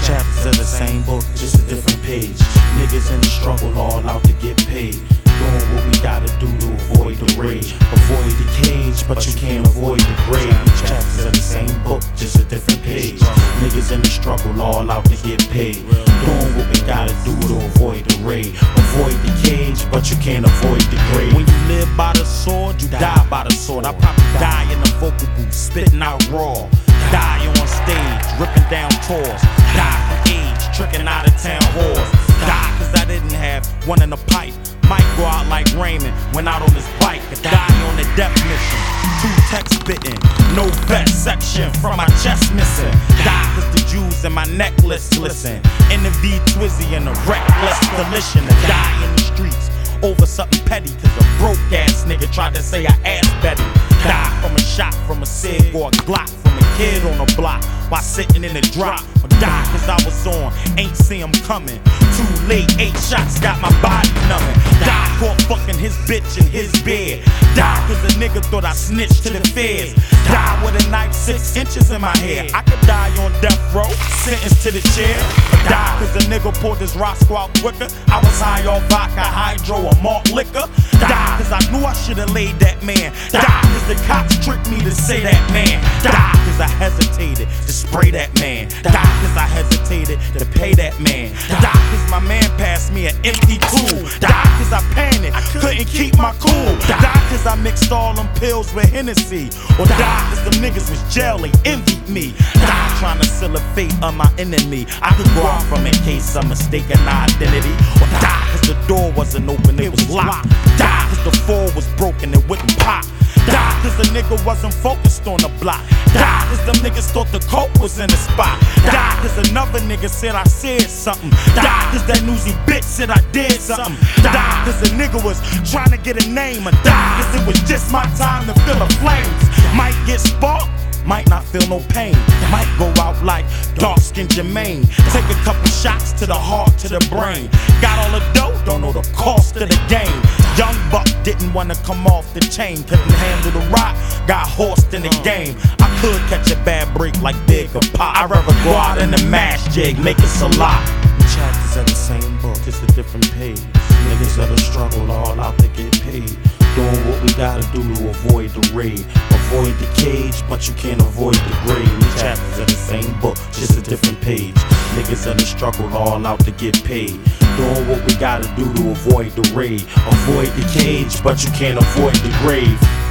Chapters of the same book, just a different page. Niggas in the struggle, all out to get paid. Doing what we gotta do to avoid the rage. Avoid the cage, but you can't avoid the grave. Chapters of the same book, just a different page. Niggas in the struggle, all out to get paid. Doing what we gotta do to avoid the rage. Avoid the cage, but you can't avoid the grave. When you live by the sword, you die by the sword. I probably die in the vocal booth, spitting out raw. Die on stage, ripping down tours. Die from age, tricking out of town whores. Die cause I didn't have one in the pipe. Might go out like Raymond, went out on his bike. Die on the death mission, 2 texts bitten. No vest section from my chest missing. Die cause the jewels in my necklace listen. In the V Twizzy and a reckless collision. To die in the streets over something petty. Cause a broke ass nigga tried to say I ass Betty. Die from a shot from a Sig or a Glock from a kid on the block while sitting in the drop. Or die cause I was on, ain't see him coming. Too late, 8 shots got my body numbing. Die caught fucking his bitch in his bed. Die cause a nigga thought I snitched to the feds. Die with a knife 6 inches in my hair. I could die on death row, sentenced to the chair. Die cause a nigga pulled his Roscoe out quicker. I was high on vodka, hydro, or malt liquor. Die cause I knew I should've laid that man. Die cause the cops tricked me to say that man. Die cause I hesitated to spray that man. Die cause I hesitated to pay that man. Die cause my man passed me an empty tool. Die cause I panicked, couldn't keep my cool. Die cause I mixed all them pills with Hennessy. Or die cause them niggas was jail, they envied me. Die trying to seal the fate of my enemy. I could go out from in case of mistaken identity. Or die cause the door wasn't open, it was locked. Die cause the floor was broken, it wouldn't pop. Die cause the nigga wasn't focused on the block. Die cause them niggas thought the coke was in the spot. Die cause another nigga said I said something. Die cause that newsy bitch said I did something. Die cause the nigga was trying to get a name. Or die cause it was just my time to feel the flames. Might get sparked, might not feel no pain. Might go out like dark-skinned Jermaine. Take a couple shots to the heart, to the brain. Got all the dough, don't know the cost of the game. Young buck didn't wanna come off the chain. Couldn't handle the rock, got horsed in the game. I could catch a bad break like Big or Pop. I'd rather go out in the mash jig, make it a lot. Chapters of the same book, just a different page. Niggas of the struggle, all out to get paid. Doing what we gotta do to avoid the raid. Avoid the cage, but you can't avoid the grave. Chapters of the same book, just a different page. Niggas of the struggle, all out to get paid. Doing what we gotta do to avoid the raid. Avoid the cage, but you can't avoid the grave.